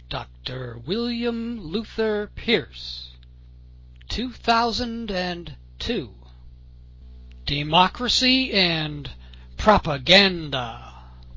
Dr. William Luther Pierce, 2002. Democracy and Propaganda.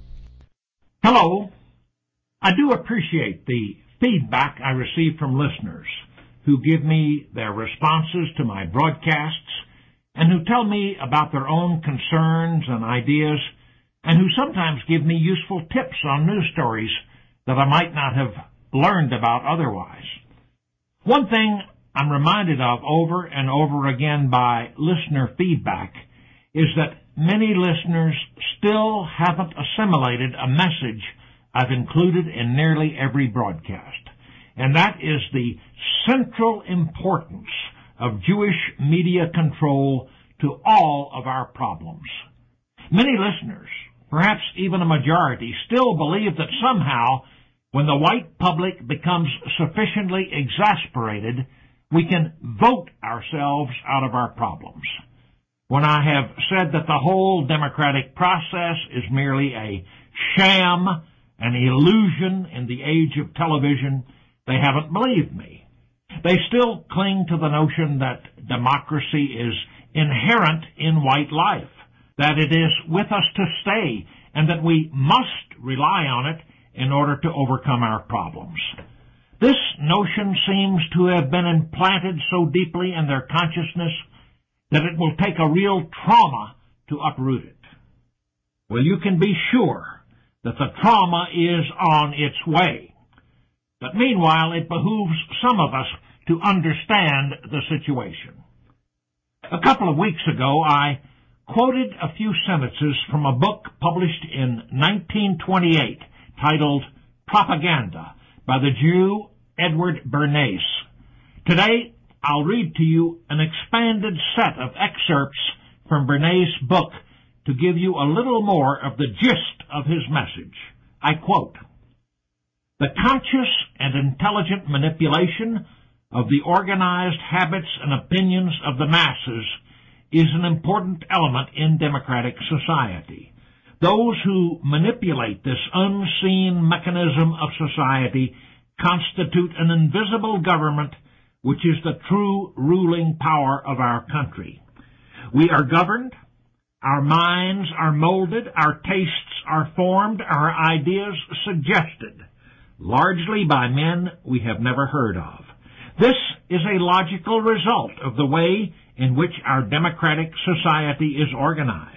Hello. I do appreciate the feedback I receive from listeners who give me their responses to my broadcasts and who tell me about their own concerns and ideas and who sometimes give me useful tips on news stories that I might not have learned about otherwise. One thing I'm reminded of over and over again by listener feedback is that many listeners still haven't assimilated a message I've included in nearly every broadcast, and that is the central importance of Jewish media control to all of our problems. Many listeners, perhaps even a majority, still believe that somehow, when the white public becomes sufficiently exasperated, we can vote ourselves out of our problems. When I have said that the whole democratic process is merely a sham, an illusion in the age of television, they haven't believed me. They still cling to the notion that democracy is inherent in white life, that it is with us to stay, and that we must rely on it in order to overcome our problems. This notion seems to have been implanted so deeply in their consciousness that it will take a real trauma to uproot it. Well, you can be sure that the trauma is on its way. But meanwhile, it behooves some of us to understand the situation. A couple of weeks ago, I quoted a few sentences from a book published in 1928 titled Propaganda by the Jew Edward Bernays. Today, I'll read to you an expanded set of excerpts from Bernays' book to give you a little more of the gist of his message. I quote, "The conscious and intelligent manipulation of the organized habits and opinions of the masses is an important element in democratic society. Those who manipulate this unseen mechanism of society constitute an invisible government which is the true ruling power of our country. We are governed, our minds are molded, our tastes are formed, our ideas suggested, largely by men we have never heard of. This is a logical result of the way in which our democratic society is organized.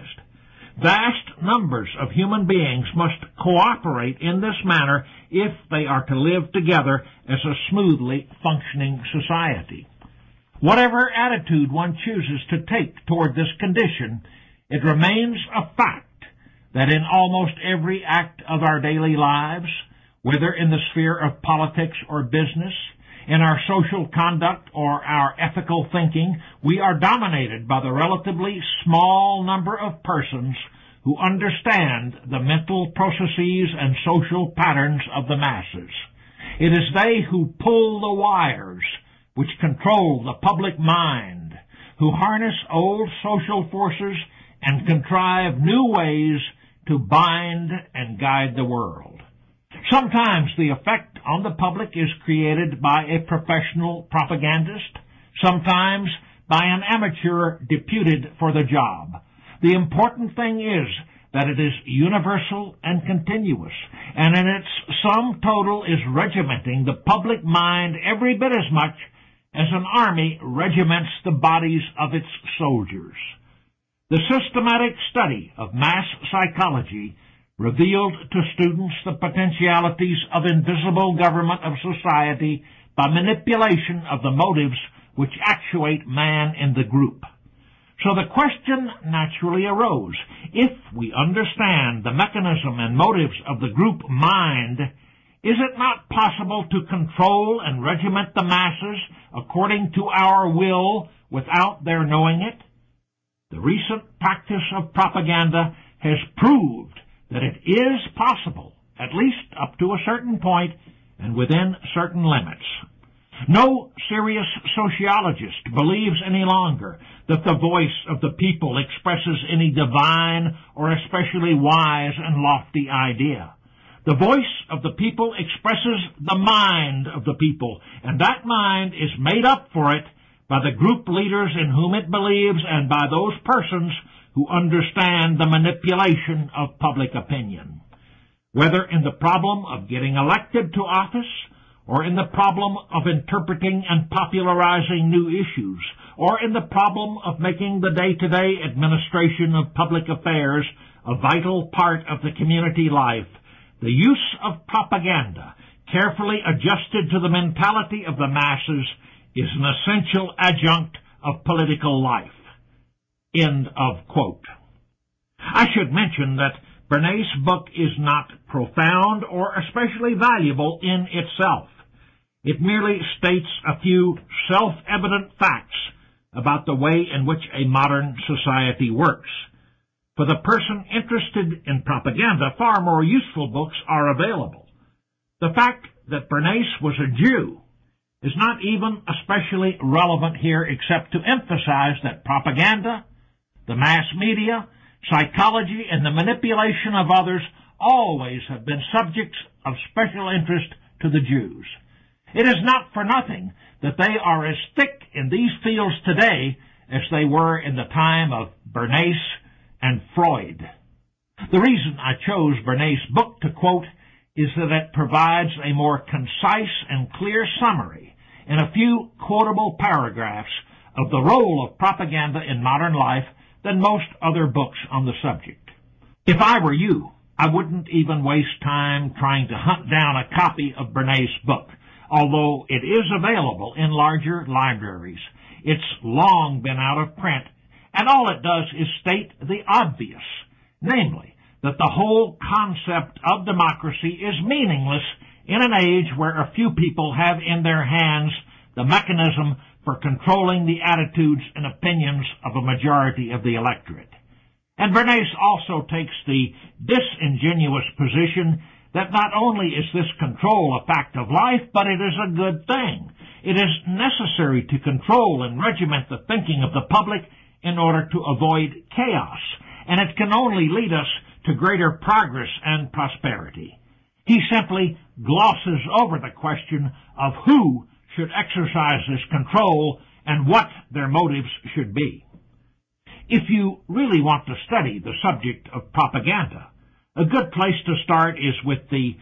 Vast numbers of human beings must cooperate in this manner if they are to live together as a smoothly functioning society. Whatever attitude one chooses to take toward this condition, it remains a fact that in almost every act of our daily lives, whether in the sphere of politics or business, in our social conduct or our ethical thinking, we are dominated by the relatively small number of persons who understand the mental processes and social patterns of the masses. It is they who pull the wires which control the public mind, who harness old social forces and contrive new ways to bind and guide the world. Sometimes the effect on the public is created by a professional propagandist, sometimes by an amateur deputed for the job. The important thing is that it is universal and continuous, and in its sum total is regimenting the public mind every bit as much as an army regiments the bodies of its soldiers. The systematic study of mass psychology revealed to students the potentialities of invisible government of society by manipulation of the motives which actuate man in the group. So the question naturally arose, if we understand the mechanism and motives of the group mind, is it not possible to control and regiment the masses according to our will without their knowing it? The recent practice of propaganda has proved that it is possible, at least up to a certain point and within certain limits. No serious sociologist believes any longer that the voice of the people expresses any divine or especially wise and lofty idea. The voice of the people expresses the mind of the people, and that mind is made up for it by the group leaders in whom it believes and by those persons who understand the manipulation of public opinion. Whether in the problem of getting elected to office, or in the problem of interpreting and popularizing new issues, or in the problem of making the day-to-day administration of public affairs a vital part of the community life, the use of propaganda, carefully adjusted to the mentality of the masses, is an essential adjunct of political life. End of quote. I should mention that Bernays' book is not profound or especially valuable in itself. It merely states a few self-evident facts about the way in which a modern society works. For the person interested in propaganda, far more useful books are available. The fact that Bernays was a Jew is not even especially relevant here except to emphasize that propaganda, the mass media, psychology, and the manipulation of others always have been subjects of special interest to the Jews. It is not for nothing that they are as thick in these fields today as they were in the time of Bernays and Freud. The reason I chose Bernays' book to quote is that it provides a more concise and clear summary in a few quotable paragraphs of the role of propaganda in modern life than most other books on the subject. If I were you, I wouldn't even waste time trying to hunt down a copy of Bernays' book, although it is available in larger libraries. It's long been out of print, and all it does is state the obvious, namely, that the whole concept of democracy is meaningless in an age where a few people have in their hands the mechanism for controlling the attitudes and opinions of a majority of the electorate. And Bernays also takes the disingenuous position that not only is this control a fact of life, but it is a good thing. It is necessary to control and regiment the thinking of the public in order to avoid chaos, and it can only lead us to greater progress and prosperity. He simply glosses over the question of who should exercise this control and what their motives should be. If you really want to study the subject of propaganda, a good place to start is with the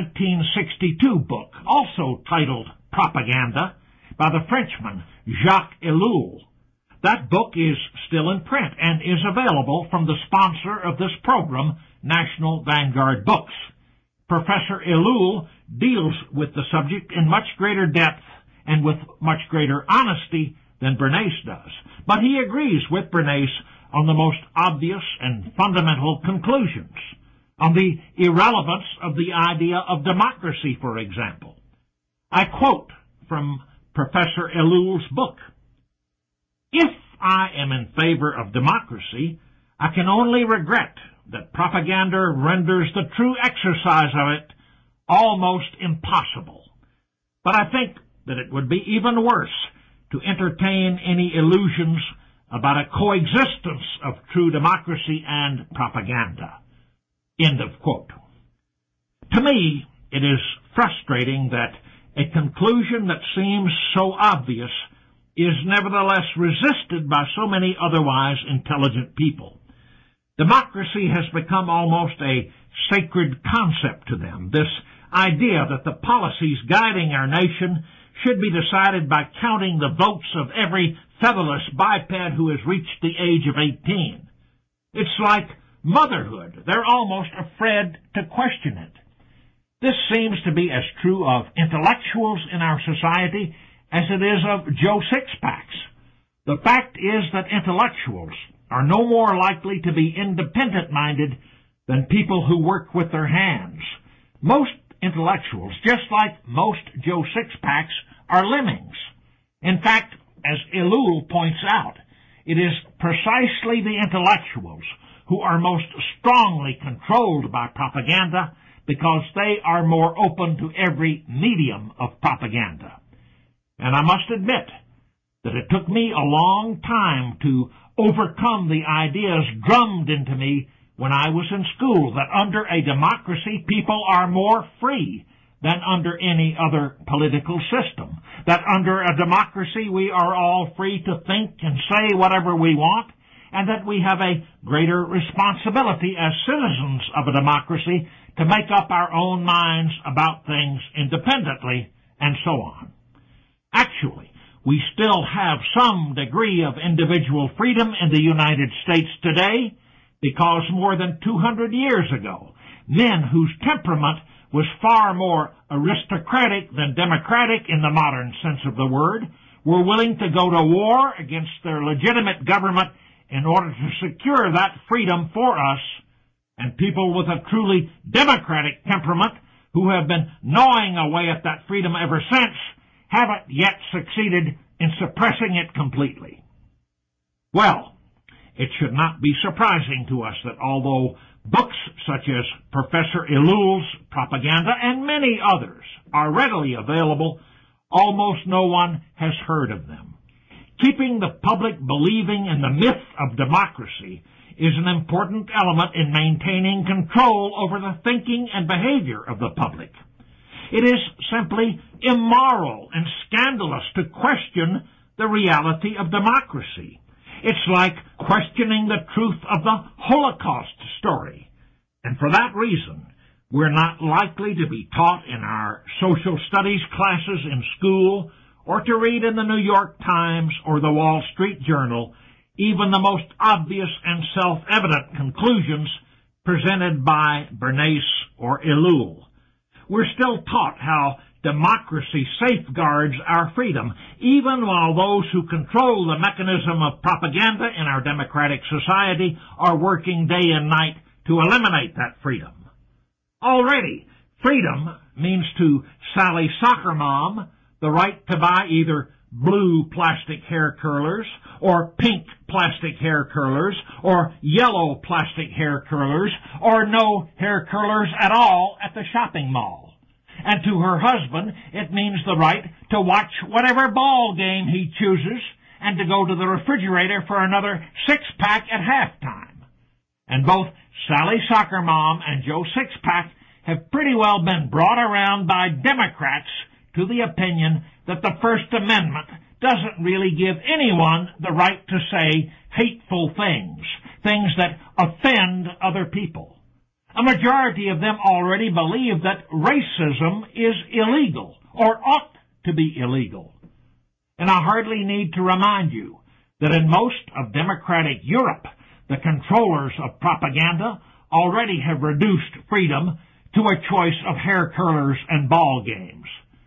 1962 book, also titled Propaganda, by the Frenchman Jacques Ellul. That book is still in print and is available from the sponsor of this program, National Vanguard Books. Professor Ellul deals with the subject in much greater depth and with much greater honesty than Bernays does. But he agrees with Bernays on the most obvious and fundamental conclusions, on the irrelevance of the idea of democracy, for example. I quote from Professor Ellul's book, "If I am in favor of democracy, I can only regret that propaganda renders the true exercise of it almost impossible. But I think that it would be even worse to entertain any illusions about a coexistence of true democracy and propaganda." End of quote. To me, it is frustrating that a conclusion that seems so obvious is nevertheless resisted by so many otherwise intelligent people. Democracy has become almost a sacred concept to them, this idea that the policies guiding our nation should be decided by counting the votes of every featherless biped who has reached the age of 18. It's like motherhood. They're almost afraid to question it. This seems to be as true of intellectuals in our society as it is of Joe Sixpacks. The fact is that intellectuals are no more likely to be independent-minded than people who work with their hands. Most intellectuals, just like most Joe Sixpacks, are lemmings. In fact, as Ellul points out, it is precisely the intellectuals who are most strongly controlled by propaganda because they are more open to every medium of propaganda. And I must admit that it took me a long time to overcome the ideas drummed into me when I was in school that under a democracy people are more free than under any other political system. That under a democracy we are all free to think and say whatever we want, and that we have a greater responsibility as citizens of a democracy to make up our own minds about things independently, and so on. Actually, we still have some degree of individual freedom in the United States today because more than 200 years ago, men whose temperament was far more aristocratic than democratic in the modern sense of the word were willing to go to war against their legitimate government in order to secure that freedom for us, and people with a truly democratic temperament who have been gnawing away at that freedom ever since haven't yet succeeded in suppressing it completely. Well, it should not be surprising to us that although books such as Professor Ellul's Propaganda and many others are readily available, almost no one has heard of them. Keeping the public believing in the myth of democracy is an important element in maintaining control over the thinking and behavior of the public. It is simply immoral and scandalous to question the reality of democracy. It's like questioning the truth of the Holocaust story. And for that reason, we're not likely to be taught in our social studies classes in school or to read in the New York Times or the Wall Street Journal even the most obvious and self-evident conclusions presented by Bernays or Ellul. We're still taught how democracy safeguards our freedom, even while those who control the mechanism of propaganda in our democratic society are working day and night to eliminate that freedom. Already, freedom means to Sally Soccer Mom the right to buy either blue plastic hair curlers or pink plastic hair curlers or yellow plastic hair curlers or no hair curlers at all at the shopping mall. And to her husband, it means the right to watch whatever ball game he chooses and to go to the refrigerator for another six-pack at halftime. And both Sally Soccer Mom and Joe Six-Pack have pretty well been brought around by Democrats to the opinion that the First Amendment doesn't really give anyone the right to say hateful things, things that offend other people. A majority of them already believe that racism is illegal, or ought to be illegal. And I hardly need to remind you that in most of democratic Europe, the controllers of propaganda already have reduced freedom to a choice of hair curlers and ball games.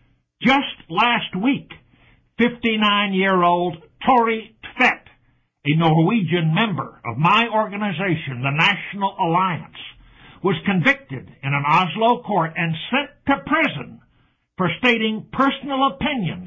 Just last week, 59-year-old Tori Tvedt, a Norwegian member of my organization, the National Alliance, was convicted in an Oslo court and sent to prison for stating personal opinions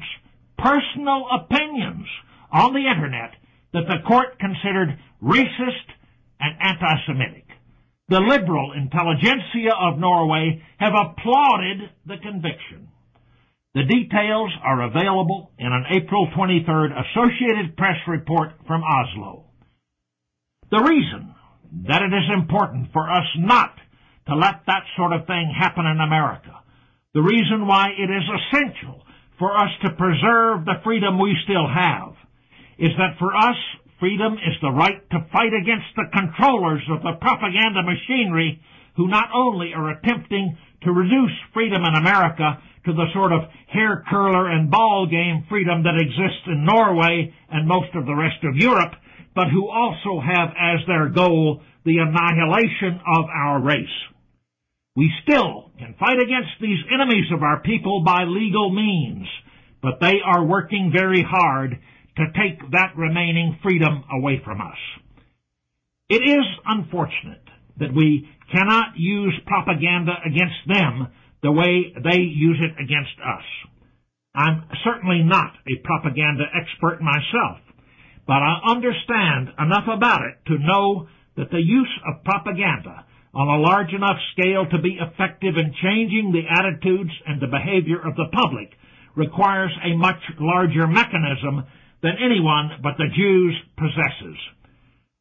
on the Internet that the court considered racist and anti-Semitic. The liberal intelligentsia of Norway have applauded the conviction. The details are available in an April 23rd Associated Press report from Oslo. The reason that it is important for us not to let that sort of thing happen in America, the reason why it is essential for us to preserve the freedom we still have, is that for us, freedom is the right to fight against the controllers of the propaganda machinery who not only are attempting to reduce freedom in America to the sort of hair curler and ball game freedom that exists in Norway and most of the rest of Europe, but who also have as their goal the annihilation of our race. We still can fight against these enemies of our people by legal means, but they are working very hard to take that remaining freedom away from us. It is unfortunate that we cannot use propaganda against them the way they use it against us. I'm certainly not a propaganda expert myself, but I understand enough about it to know that the use of propaganda on a large enough scale to be effective in changing the attitudes and the behavior of the public requires a much larger mechanism than anyone but the Jews possesses.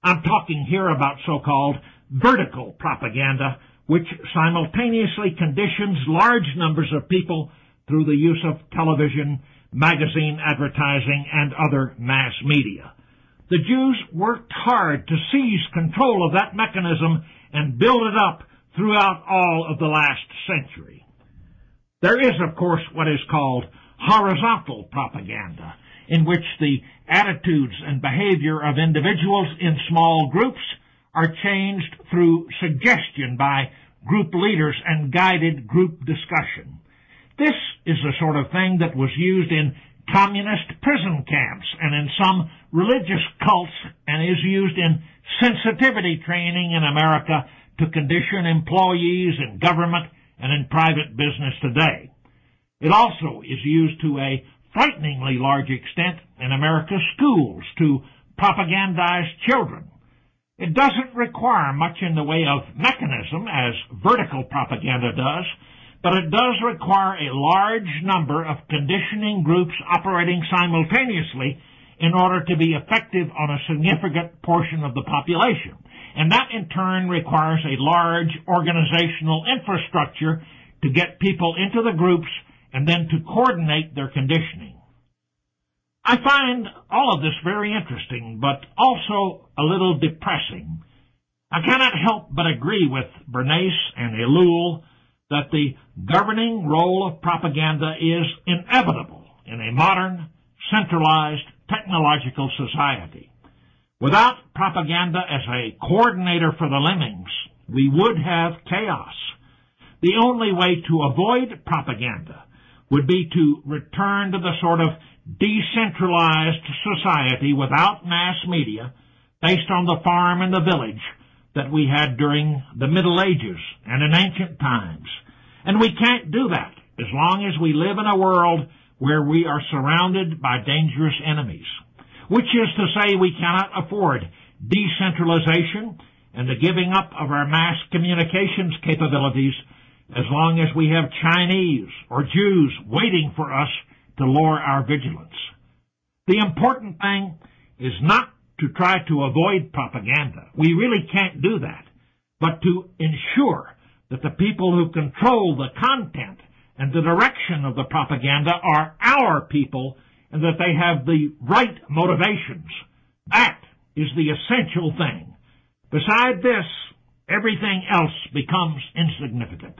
I'm talking here about so-called vertical propaganda, which simultaneously conditions large numbers of people through the use of television, magazine advertising, and other mass media. The Jews worked hard to seize control of that mechanism and build it up throughout all of the last century. There is, of course, what is called horizontal propaganda, in which the attitudes and behavior of individuals in small groups are changed through suggestion by group leaders and guided group discussion. This is the sort of thing that was used in communist prison camps and in some religious cults and is used in sensitivity training in America to condition employees in government and in private business today. It also is used to a frighteningly large extent in America's schools to propagandize children. It doesn't require much in the way of mechanism, as vertical propaganda does, but it does require a large number of conditioning groups operating simultaneously in order to be effective on a significant portion of the population. And that in turn requires a large organizational infrastructure to get people into the groups and then to coordinate their conditioning. I find all of this very interesting, but also a little depressing. I cannot help but agree with Bernays and Ellul that the governing role of propaganda is inevitable in a modern, centralized, technological society. Without propaganda as a coordinator for the lemmings, we would have chaos. The only way to avoid propaganda would be to return to the sort of decentralized society without mass media based on the farm and the village that we had during the Middle Ages and in ancient times. And we can't do that as long as we live in a world where we are surrounded by dangerous enemies, which is to say we cannot afford decentralization and the giving up of our mass communications capabilities as long as we have Chinese or Jews waiting for us to lure our vigilance. The important thing is not to try to avoid propaganda. We really can't do that, but to ensure that the people who control the content and the direction of the propaganda are our people and that they have the right motivations. That is the essential thing. Beside this, everything else becomes insignificant.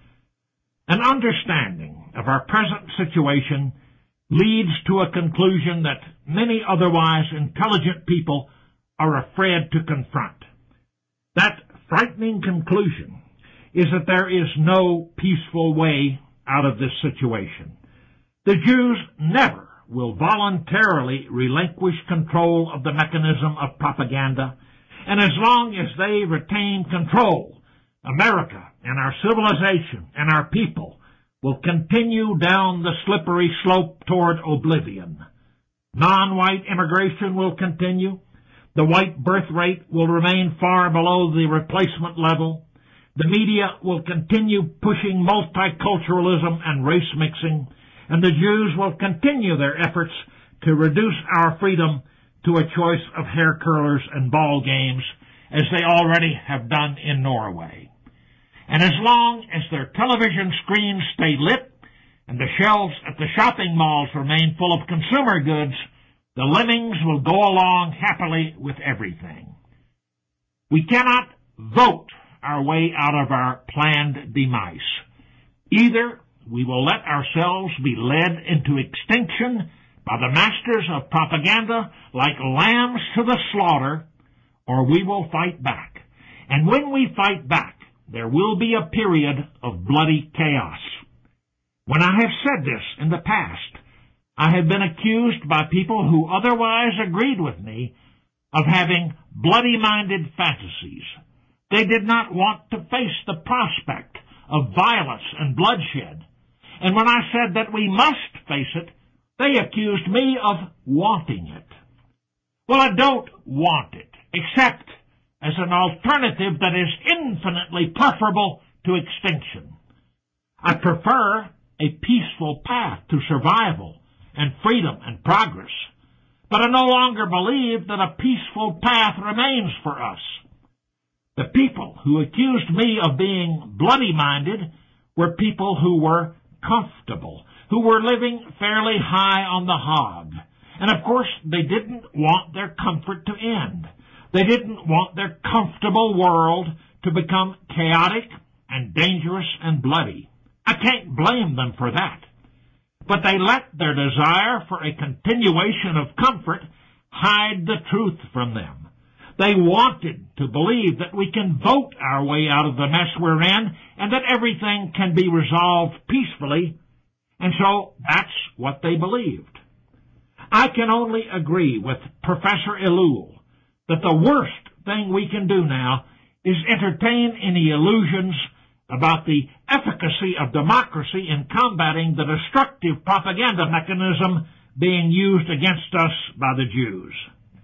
An understanding of our present situation leads to a conclusion that many otherwise intelligent people are afraid to confront. That frightening conclusion is that there is no peaceful way out of this situation. The Jews never will voluntarily relinquish control of the mechanism of propaganda, and as long as they retain control, America and our civilization and our people will continue down the slippery slope toward oblivion. Non-white immigration will continue. The white birth rate will remain far below the replacement level. The media will continue pushing multiculturalism and race mixing, and the Jews will continue their efforts to reduce our freedom to a choice of hair curlers and ball games, as they already have done in Norway. And as long as their television screens stay lit and the shelves at the shopping malls remain full of consumer goods, the lemmings will go along happily with everything. We cannot vote our way out of our planned demise. Either we will let ourselves be led into extinction by the masters of propaganda like lambs to the slaughter, or we will fight back. And when we fight back, there will be a period of bloody chaos. When I have said this in the past, I have been accused by people who otherwise agreed with me of having bloody-minded fantasies. They did not want to face the prospect of violence and bloodshed. And when I said that we must face it, they accused me of wanting it. Well, I don't want it, except as an alternative that is infinitely preferable to extinction. I prefer a peaceful path to survival and freedom and progress. but I no longer believe that a peaceful path remains for us. The people who accused me of being bloody-minded were people who were comfortable, who were living fairly high on the hog. And of course, they didn't want their comfort to end. They didn't want their comfortable world to become chaotic and dangerous and bloody. I can't blame them for that. But they let their desire for a continuation of comfort hide the truth from them. They wanted to believe that we can vote our way out of the mess we're in and that everything can be resolved peacefully, and so that's what they believed. I can only agree with Professor Ellul that the worst thing we can do now is entertain any illusions about the efficacy of democracy in combating the destructive propaganda mechanism being used against us by the Jews.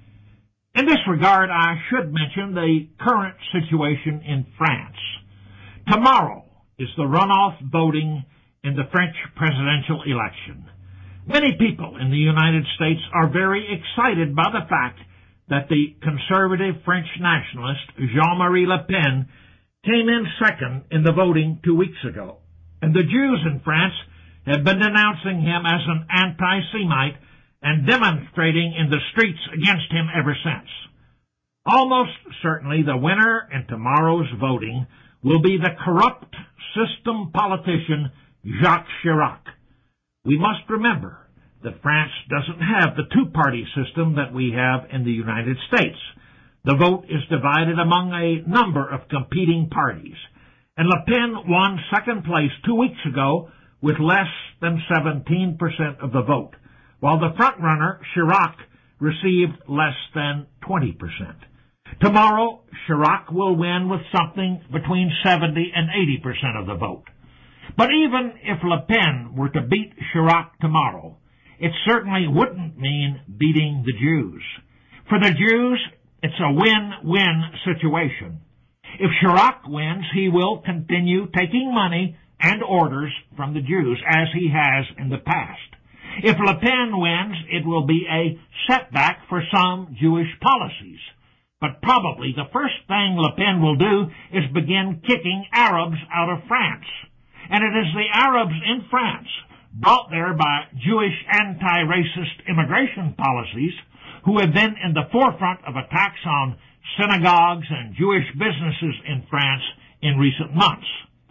In this regard, I should mention the current situation in France. Tomorrow is the runoff voting in the French presidential election. Many people in the United States are very excited by the fact that the conservative French nationalist Jean-Marie Le Pen came in second in the voting 2 weeks ago. And the Jews in France have been denouncing him as an anti-Semite and demonstrating in the streets against him ever since. Almost certainly the winner in tomorrow's voting will be the corrupt system politician Jacques Chirac. We must remember that France doesn't have the two-party system that we have in the United States. The vote is divided among a number of competing parties, and Le Pen won second place 2 weeks ago with less than 17% of the vote, while the frontrunner, Chirac, received less than 20%. Tomorrow, Chirac will win with something between 70 and 80% of the vote. But even if Le Pen were to beat Chirac tomorrow, it certainly wouldn't mean beating the Jews. For the Jews, it's a win-win situation. If Chirac wins, he will continue taking money and orders from the Jews, as he has in the past. If Le Pen wins, it will be a setback for some Jewish policies. But probably the first thing Le Pen will do is begin kicking Arabs out of France. And it is the Arabs in France, brought there by Jewish anti-racist immigration policies, who have been in the forefront of attacks on synagogues and Jewish businesses in France in recent months.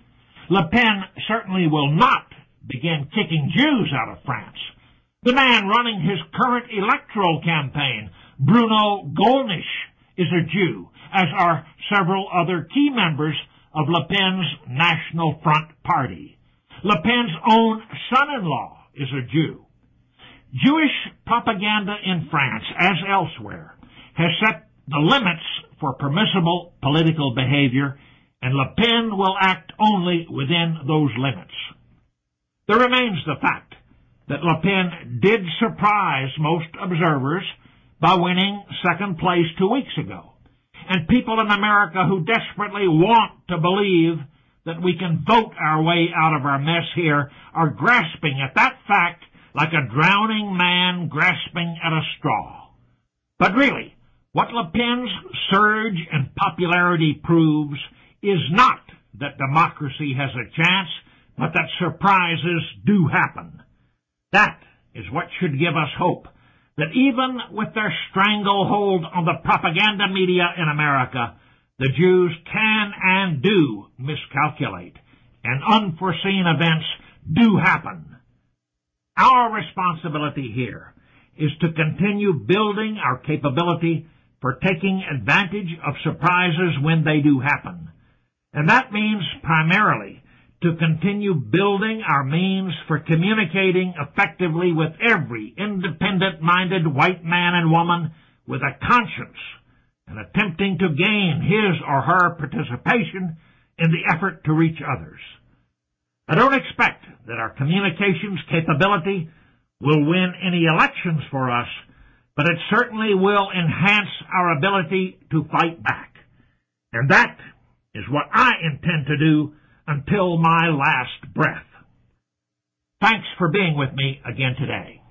Le Pen certainly will not begin kicking Jews out of France. The man running his current electoral campaign, Bruno Gollnisch, is a Jew, as are several other key members of Le Pen's National Front Party. Le Pen's own son-in-law is a Jew. Jewish propaganda in France, as elsewhere, has set the limits for permissible political behavior, and Le Pen will act only within those limits. There remains the fact that Le Pen did surprise most observers by winning second place 2 weeks ago. And people in America who desperately want to believe that we can vote our way out of our mess here are grasping at that fact like a drowning man grasping at a straw. But really, what Le Pen's surge in popularity proves is not that democracy has a chance, but that surprises do happen. That is what should give us hope, that even with their stranglehold on the propaganda media in America, the Jews can and do miscalculate, and unforeseen events do happen. Our responsibility here is to continue building our capability for taking advantage of surprises when they do happen. And that means primarily to continue building our means for communicating effectively with every independent-minded white man and woman with a conscience and attempting to gain his or her participation in the effort to reach others. I don't expect that our communications capability will win any elections for us, but it certainly will enhance our ability to fight back. And that is what I intend to do until my last breath. Thanks for being with me again today.